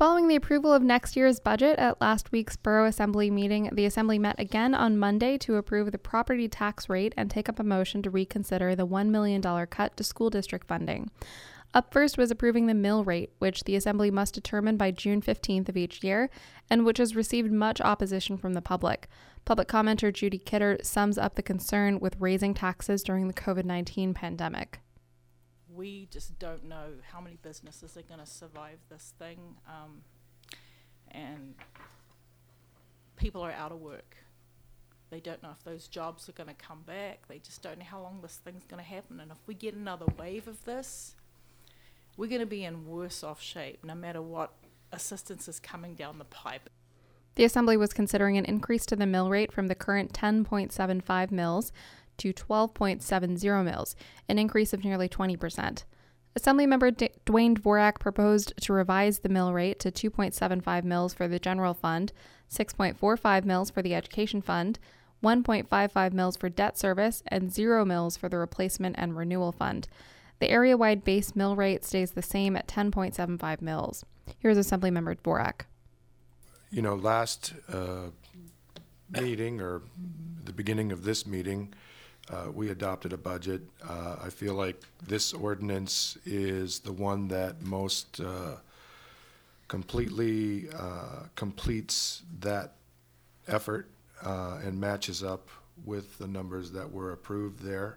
Following the approval of next year's budget at last week's Borough Assembly meeting, the Assembly met again on Monday to approve the property tax rate and take up a motion to reconsider the $1 million cut to school district funding. Up first was approving the mill rate, which the Assembly must determine by June 15th of each year, and which has received much opposition from the public. Public commenter Judy Kidder sums up the concern with raising taxes during the COVID-19 pandemic. We just don't know how many businesses are going to survive this thing, and people are out of work. They don't know if those jobs are going to come back. They just don't know how long this thing's going to happen, and if we get another wave of this, we're going to be in worse off shape no matter what assistance is coming down the pipe. The Assembly was considering an increase to the mill rate from the current 10.75 mils to 12.70 mils, an increase of nearly 20%. Assemblymember Dwayne Dvorak proposed to revise the mill rate to 2.75 mils for the general fund, 6.45 mils for the education fund, 1.55 mils for debt service, and 0 mils for the replacement and renewal fund. The area-wide base mill rate stays the same at 10.75 mils. Here's Assemblymember Dvorak. Last meeting, or the beginning of this meeting, we adopted a budget. I feel like this ordinance is the one that most completely completes that effort and matches up with the numbers that were approved there.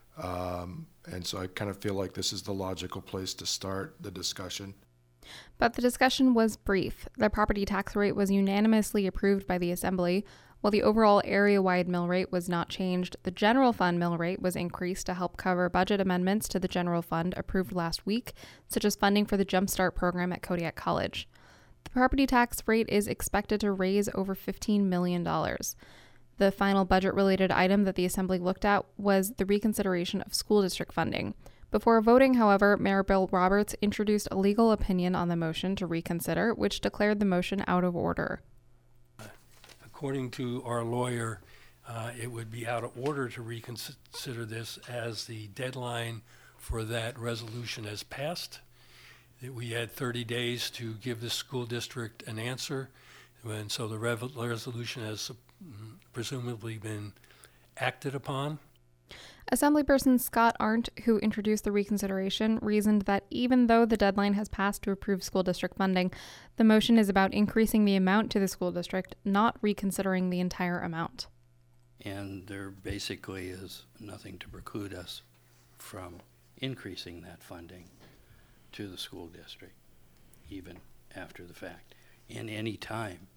And so I kind of feel like this is the logical place to start the discussion. But the discussion was brief. The property tax rate was unanimously approved by the Assembly. While the overall area-wide mill rate was not changed, the general fund mill rate was increased to help cover budget amendments to the general fund approved last week, such as funding for the Jump Start program at Kodiak College. The property tax rate is expected to raise over $15 million. The final budget-related item that the Assembly looked at was the reconsideration of school district funding. Before voting, however, Mayor Bill Roberts introduced a legal opinion on the motion to reconsider, which declared the motion out of order. According to our lawyer, it would be out of order to reconsider this as the deadline for that resolution has passed. That we had 30 days to give the school district an answer, and so the resolution has presumably been acted upon. Assemblyperson Scott Arndt, who introduced the reconsideration, reasoned that even though the deadline has passed to approve school district funding, the motion is about increasing the amount to the school district, not reconsidering the entire amount. And there basically is nothing to preclude us from increasing that funding to the school district, even after the fact, in any time.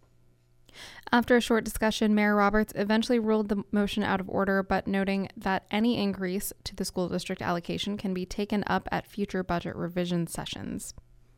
After a short discussion, Mayor Roberts eventually ruled the motion out of order, but noting that any increase to the school district allocation can be taken up at future budget revision sessions.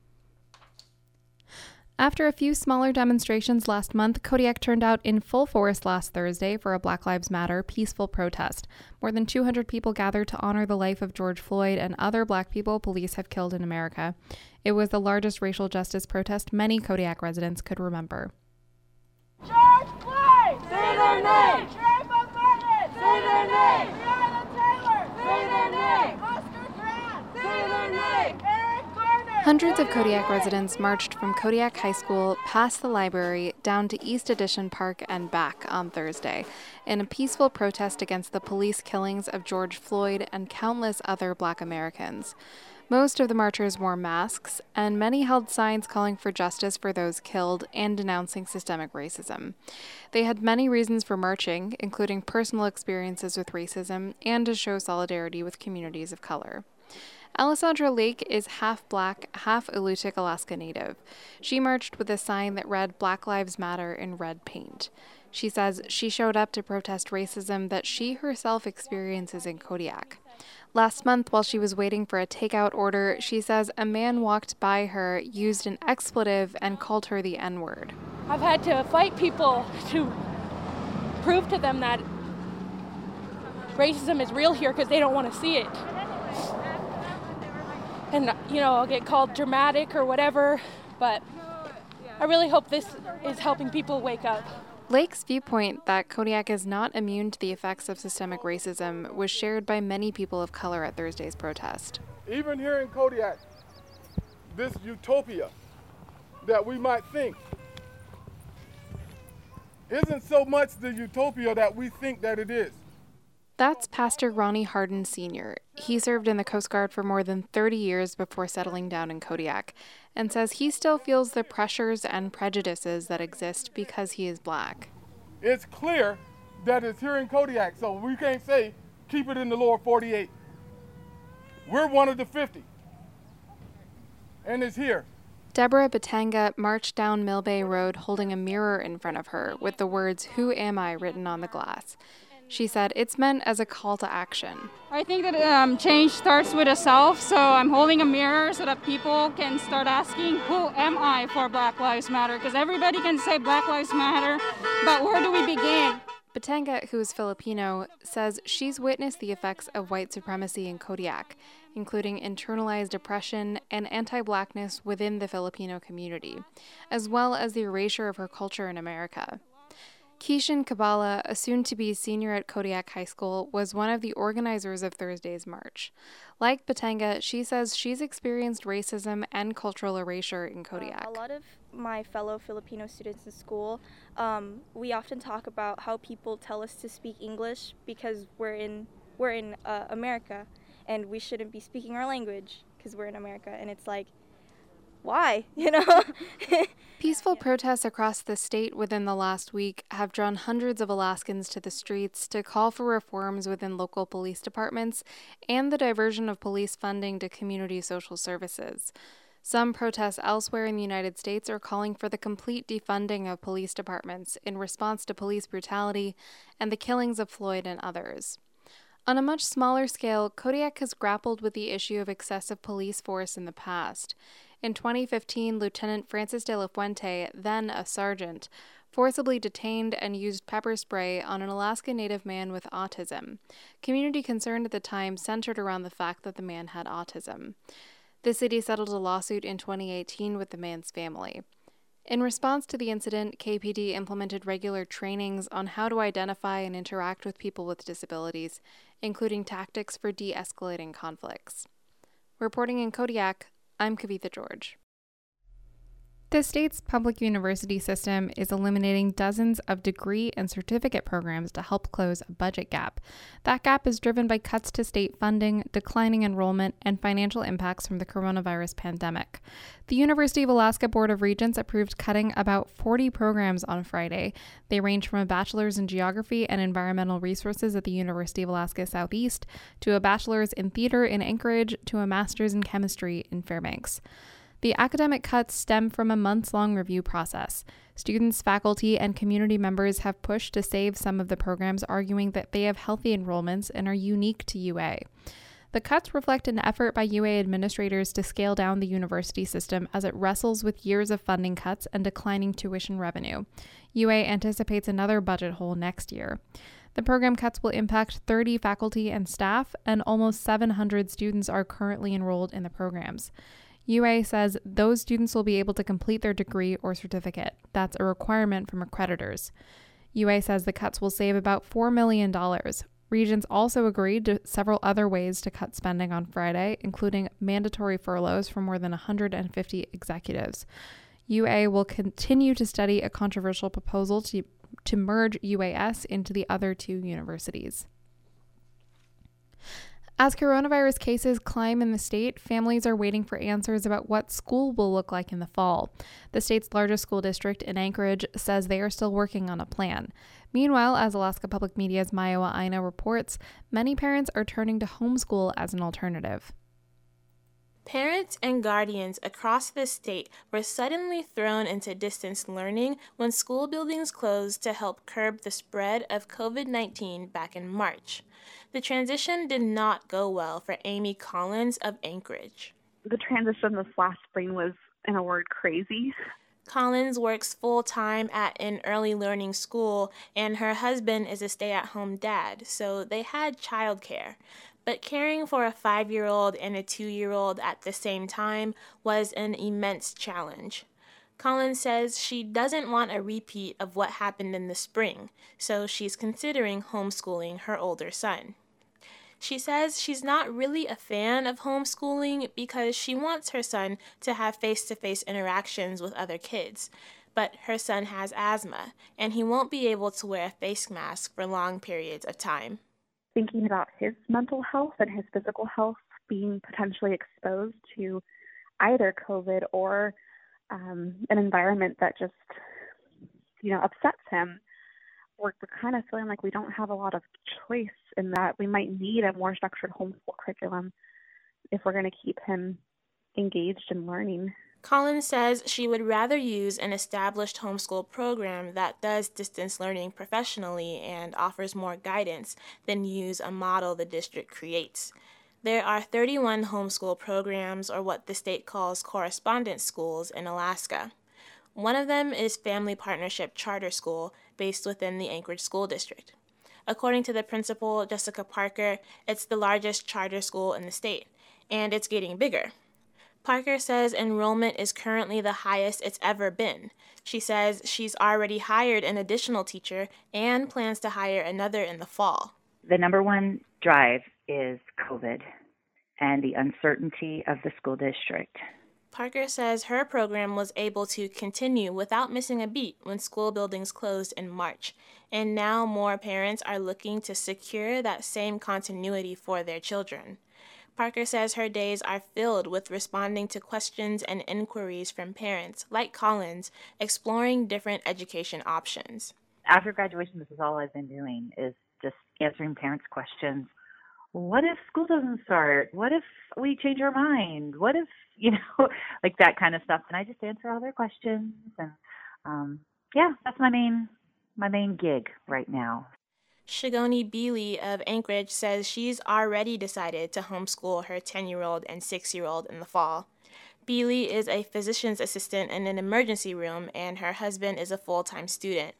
After a few smaller demonstrations last month, Kodiak turned out in full force last Thursday for a Black Lives Matter peaceful protest. More than 200 people gathered to honor the life of George Floyd and other Black people police have killed in America. It was the largest racial justice protest many Kodiak residents could remember. George Floyd! Say their name! Trayvon Martin! Say their name! Breonna Taylor! Say their name! Oscar Grant! Say their name! Eric Garner! Hundreds of Kodiak residents marched from Kodiak High School past the library down to East Addition Park and back on Thursday in a peaceful protest against the police killings of George Floyd and countless other Black Americans. Most of the marchers wore masks, and many held signs calling for justice for those killed and denouncing systemic racism. They had many reasons for marching, including personal experiences with racism and to show solidarity with communities of color. Alessandra Lake is half Black, half Alutiiq Alaska Native. She marched with a sign that read Black Lives Matter in red paint. She says she showed up to protest racism that she herself experiences in Kodiak. Last month, while she was waiting for a takeout order, she says a man walked by her, used an expletive, and called her the N-word. I've had to fight people to prove to them that racism is real here because they don't want to see it. And, I'll get called dramatic or whatever, but I really hope this is helping people wake up. Lake's viewpoint that Kodiak is not immune to the effects of systemic racism was shared by many people of color at Thursday's protest. Even here in Kodiak, this utopia that we might think isn't so much the utopia that we think that it is. That's Pastor Ronnie Harden Sr. He served in the Coast Guard for more than 30 years before settling down in Kodiak, and says he still feels the pressures and prejudices that exist because he is black. It's clear that it's here in Kodiak, so we can't say keep it in the lower 48. We're one of the 50, and it's here. Deborah Batanga marched down Mill Bay Road holding a mirror in front of her with the words, "Who am I?" written on the glass. She said it's meant as a call to action. I think that change starts with a self, so I'm holding a mirror so that people can start asking, who am I for Black Lives Matter? Because everybody can say Black Lives Matter, but where do we begin? Batanga, who is Filipino, says she's witnessed the effects of white supremacy in Kodiak, including internalized oppression and anti-blackness within the Filipino community, as well as the erasure of her culture in America. Keishan Kabala, a soon-to-be senior at Kodiak High School, was one of the organizers of Thursday's march. Like Batanga, she says she's experienced racism and cultural erasure in Kodiak. A lot of my fellow Filipino students in school, we often talk about how people tell us to speak English because we're in America, and we shouldn't be speaking our language because we're in America. And it's like, why? Peaceful protests across the state within the last week have drawn hundreds of Alaskans to the streets to call for reforms within local police departments and the diversion of police funding to community social services. Some protests elsewhere in the United States are calling for the complete defunding of police departments in response to police brutality and the killings of Floyd and others. On a much smaller scale, Kodiak has grappled with the issue of excessive police force in the past. In 2015, Lieutenant Francis de la Fuente, then a sergeant, forcibly detained and used pepper spray on an Alaska Native man with autism. Community concern at the time centered around the fact that the man had autism. The city settled a lawsuit in 2018 with the man's family. In response to the incident, KPD implemented regular trainings on how to identify and interact with people with disabilities, including tactics for de-escalating conflicts. Reporting in Kodiak, I'm Kavitha George. The state's public university system is eliminating dozens of degree and certificate programs to help close a budget gap. That gap is driven by cuts to state funding, declining enrollment, and financial impacts from the coronavirus pandemic. The University of Alaska Board of Regents approved cutting about 40 programs on Friday. They range from a bachelor's in geography and environmental resources at the University of Alaska Southeast, to a bachelor's in theater in Anchorage, to a master's in chemistry in Fairbanks. The academic cuts stem from a months-long review process. Students, faculty, and community members have pushed to save some of the programs, arguing that they have healthy enrollments and are unique to UA. The cuts reflect an effort by UA administrators to scale down the university system as it wrestles with years of funding cuts and declining tuition revenue. UA anticipates another budget hole next year. The program cuts will impact 30 faculty and staff, and almost 700 students are currently enrolled in the programs. UA says those students will be able to complete their degree or certificate. That's a requirement from accreditors. UA says the cuts will save about $4 million. Regents also agreed to several other ways to cut spending on Friday, including mandatory furloughs for more than 150 executives. UA will continue to study a controversial proposal to merge UAS into the other two universities. As coronavirus cases climb in the state, families are waiting for answers about what school will look like in the fall. The state's largest school district in Anchorage says they are still working on a plan. Meanwhile, as Alaska Public Media's Maiwa Aina reports, many parents are turning to homeschool as an alternative. Parents and guardians across the state were suddenly thrown into distance learning when school buildings closed to help curb the spread of COVID-19 back in March. The transition did not go well for Amy Collins of Anchorage. The transition this last spring was, in a word, crazy. Collins works full-time at an early learning school, and her husband is a stay-at-home dad, so they had childcare. But caring for a 5-year-old and a 2-year-old at the same time was an immense challenge. Collins says she doesn't want a repeat of what happened in the spring, so she's considering homeschooling her older son. She says she's not really a fan of homeschooling because she wants her son to have face-to-face interactions with other kids. But her son has asthma, and he won't be able to wear a face mask for long periods of time. Thinking about his mental health and his physical health being potentially exposed to either COVID or an environment that just, upsets him. We're kind of feeling like we don't have a lot of choice in that we might need a more structured homeschool curriculum if we're going to keep him engaged in learning. Collins says she would rather use an established homeschool program that does distance learning professionally and offers more guidance than use a model the district creates. There are 31 homeschool programs, or what the state calls correspondence schools, in Alaska. One of them is Family Partnership Charter School, based within the Anchorage School District. According to the principal, Jessica Parker, it's the largest charter school in the state, and it's getting bigger. Parker says enrollment is currently the highest it's ever been. She says she's already hired an additional teacher and plans to hire another in the fall. The number one drive is COVID and the uncertainty of the school district. Parker says her program was able to continue without missing a beat when school buildings closed in March, and now more parents are looking to secure that same continuity for their children. Parker says her days are filled with responding to questions and inquiries from parents, like Collins, exploring different education options. After graduation, this is all I've been doing, is just answering parents' questions. What if school doesn't start? What if we change our mind? What if, like that kind of stuff. And I just answer all their questions. And that's my main gig right now. Shigoni Beely of Anchorage says she's already decided to homeschool her 10-year-old and 6-year-old in the fall. Beely is a physician's assistant in an emergency room, and her husband is a full-time student.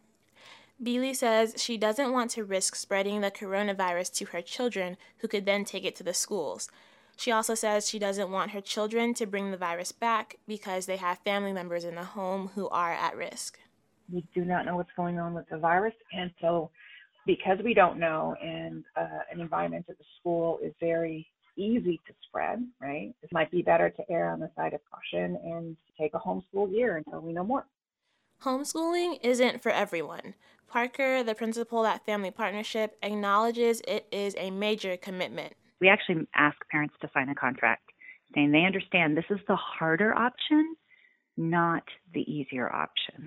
Beely says she doesn't want to risk spreading the coronavirus to her children, who could then take it to the schools. She also says she doesn't want her children to bring the virus back because they have family members in the home who are at risk. We do not know what's going on with the virus, and so because we don't know, and an environment at the school is very easy to spread, right? It might be better to err on the side of caution and take a homeschool year until we know more. Homeschooling isn't for everyone. Parker, the principal at Family Partnership, acknowledges it is a major commitment. We actually ask parents to sign a contract saying they understand this is the harder option, not the easier option.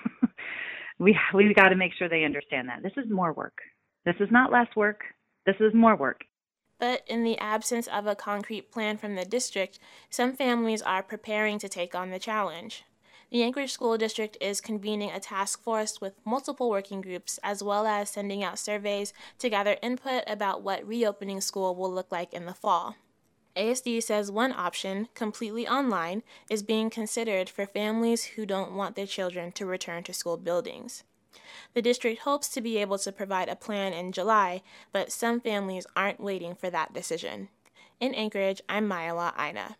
We've got to make sure they understand that. This is more work. This is not less work. This is more work. But in the absence of a concrete plan from the district, some families are preparing to take on the challenge. The Anchorage School District is convening a task force with multiple working groups, as well as sending out surveys to gather input about what reopening school will look like in the fall. ASD says one option, completely online, is being considered for families who don't want their children to return to school buildings. The district hopes to be able to provide a plan in July, but some families aren't waiting for that decision. In Anchorage, I'm Mayala Aina.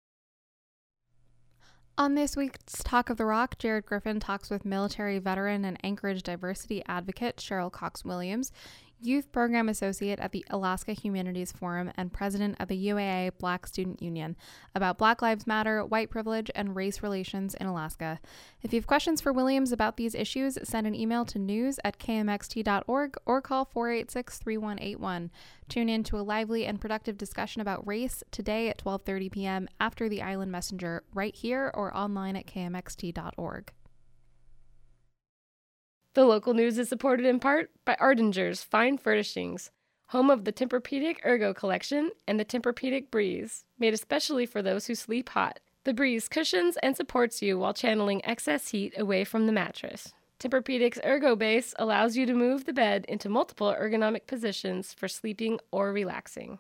On this week's Talk of the Rock, Jared Griffin talks with military veteran and Anchorage diversity advocate Cheryl Cox-Williams, Youth Program Associate at the Alaska Humanities Forum and President of the UAA Black Student Union, about Black Lives Matter, white privilege, and race relations in Alaska. If you have questions for Williams about these issues, send an email to news@kmxt.org or call 486-3181. Tune in to a lively and productive discussion about race today at 12:30 p.m. after the Island Messenger, right here or online at kmxt.org. The local news is supported in part by Ardinger's Fine Furnishings, home of the Tempur-Pedic Ergo Collection and the Tempur-Pedic Breeze, made especially for those who sleep hot. The Breeze cushions and supports you while channeling excess heat away from the mattress. Tempur-Pedic's Ergo Base allows you to move the bed into multiple ergonomic positions for sleeping or relaxing.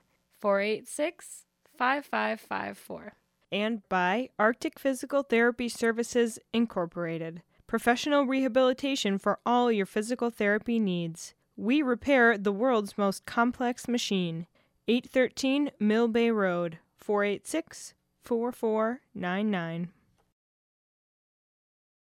486-5554. And by Arctic Physical Therapy Services, Incorporated. Professional rehabilitation for all your physical therapy needs. We repair the world's most complex machine. 813 Mill Bay Road, 486-4499.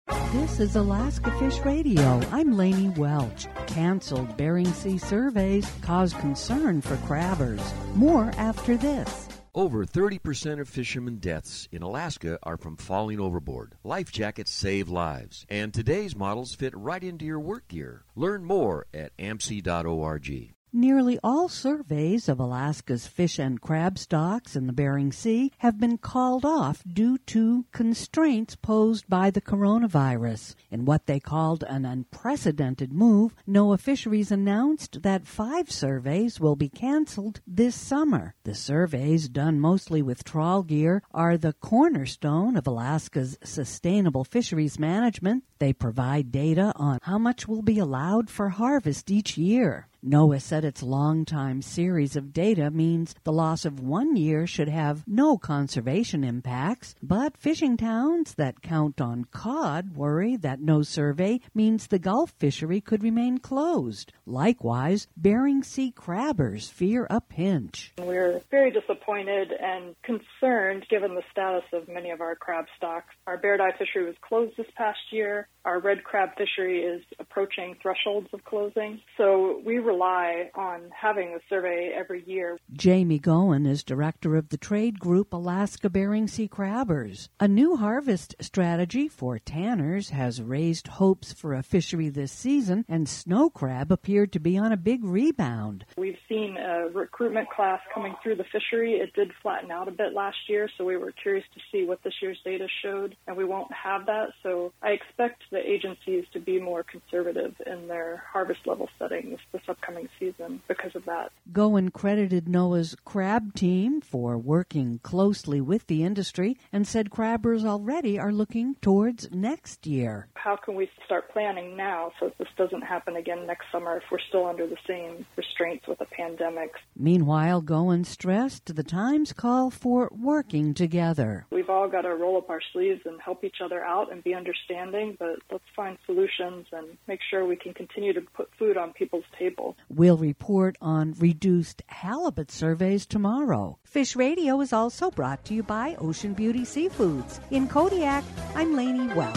This is Alaska Fish Radio. I'm Lainey Welch. Canceled Bering Sea surveys cause concern for crabbers. More after this. Over 30% of fishermen deaths in Alaska are from falling overboard. Life jackets save lives, and today's models fit right into your work gear. Learn more at amc.org. Nearly all surveys of Alaska's fish and crab stocks in the Bering Sea have been called off due to constraints posed by the coronavirus. In what they called an unprecedented move, NOAA Fisheries announced that 5 surveys will be canceled this summer. The surveys, done mostly with trawl gear, are the cornerstone of Alaska's sustainable fisheries management. They provide data on how much will be allowed for harvest each year. NOAA said its long-time series of data means the loss of 1 year should have no conservation impacts, but fishing towns that count on cod worry that no survey means the Gulf fishery could remain closed. Likewise, Bering Sea crabbers fear a pinch. We're very disappointed and concerned given the status of many of our crab stocks. Our Beardeye fishery was closed this past year. Our red crab fishery is approaching thresholds of closing, so we rely on having a survey every year. Jamie Goen is director of the trade group Alaska Bering Sea Crabbers. A new harvest strategy for tanners has raised hopes for a fishery this season, and snow crab appeared to be on a big rebound. We've seen a recruitment class coming through the fishery. It did flatten out a bit last year, so we were curious to see what this year's data showed, and we won't have that, so I expect the agencies to be more conservative in their harvest level settings this upcoming season because of that. Goen credited NOAA's crab team for working closely with the industry and said crabbers already are looking towards next year. How can we start planning now so that this doesn't happen again next summer if we're still under the same restraints with a pandemic? Meanwhile, Goen stressed the times call for working together. We've all got to roll up our sleeves and help each other out and be understanding, but let's find solutions and make sure we can continue to put food on people's table. We'll report on reduced halibut surveys tomorrow. Fish Radio is also brought to you by Ocean Beauty Seafoods. In Kodiak, I'm Lainey Welch.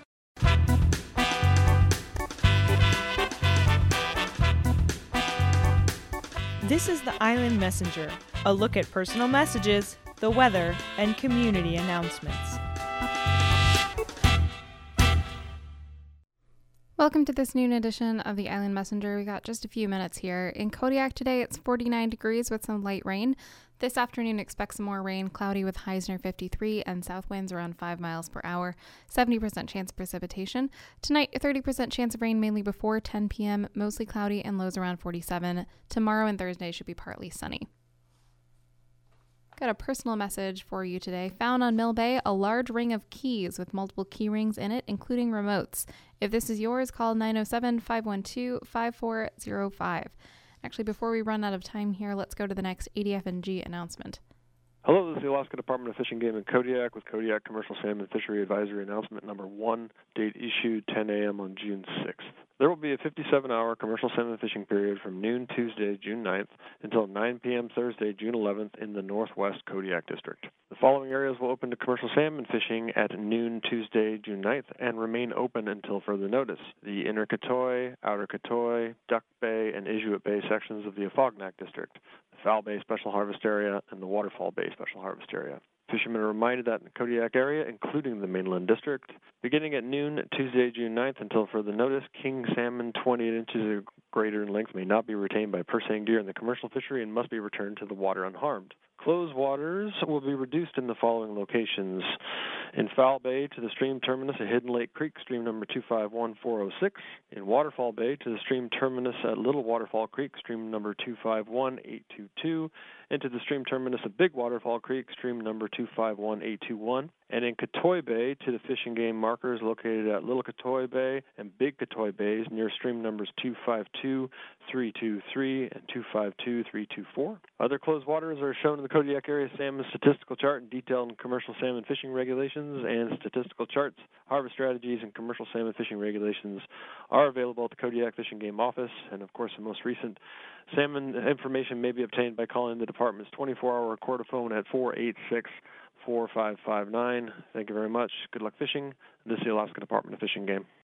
This is the Island Messenger, a look at personal messages, the weather, and community announcements. Welcome to this noon edition of the Island Messenger. We got just a few minutes here. In Kodiak today, it's 49 degrees with some light rain. This afternoon, expect some more rain, cloudy with highs near 53 and south winds around 5 miles per hour, 70% chance of precipitation. Tonight, a 30% chance of rain mainly before 10 p.m., mostly cloudy and lows around 47. Tomorrow and Thursday should be partly sunny. Got a personal message for you today. Found on Mill Bay, a large ring of keys with multiple key rings in it, including remotes. If this is yours, call 907-512-5405. Actually, before we run out of time here, let's go to the next ADF&G announcement. Hello, this is the Alaska Department of Fish and Game in Kodiak with Kodiak Commercial Salmon Fishery Advisory Announcement Number 1, date issued 10 a.m. on June 6th. There will be a 57-hour commercial salmon fishing period from noon Tuesday, June 9th, until 9 p.m. Thursday, June 11th in the Northwest Kodiak District. The following areas will open to commercial salmon fishing at noon Tuesday, June 9th, and remain open until further notice. The Inner Katoy, Outer Katoy, Duck Bay, and Inuit Bay sections of the Afognak District, the Foul Bay Special Harvest Area, and the Waterfall Bay Special Harvest Area. Fishermen are reminded that in the Kodiak area, including the Mainland District, beginning at noon Tuesday, June 9th until further notice, king salmon 28 inches or greater in length may not be retained by purse-seine deer in the commercial fishery and must be returned to the water unharmed. Closed waters will be reduced in the following locations. In Foul Bay to the stream terminus at Hidden Lake Creek, stream number 251406. In Waterfall Bay to the stream terminus at Little Waterfall Creek, stream number 251822. And to the stream terminus at Big Waterfall Creek, stream number 251821. And in Katoy Bay to the fish and game markers located at Little Katoy Bay and Big Katoy Bays near stream numbers 252323 and 252324. Other closed waters are shown in the Kodiak Area Salmon Statistical Chart and detailed in Commercial Salmon Fishing Regulations and Statistical Charts. Harvest strategies and Commercial Salmon Fishing Regulations are available at the Kodiak Fish and Game Office. And, of course, the most recent salmon information may be obtained by calling the department's 24-hour quarter phone at 486 4559. Thank you very much. Good luck fishing. This is the Alaska Department of Fish and Game.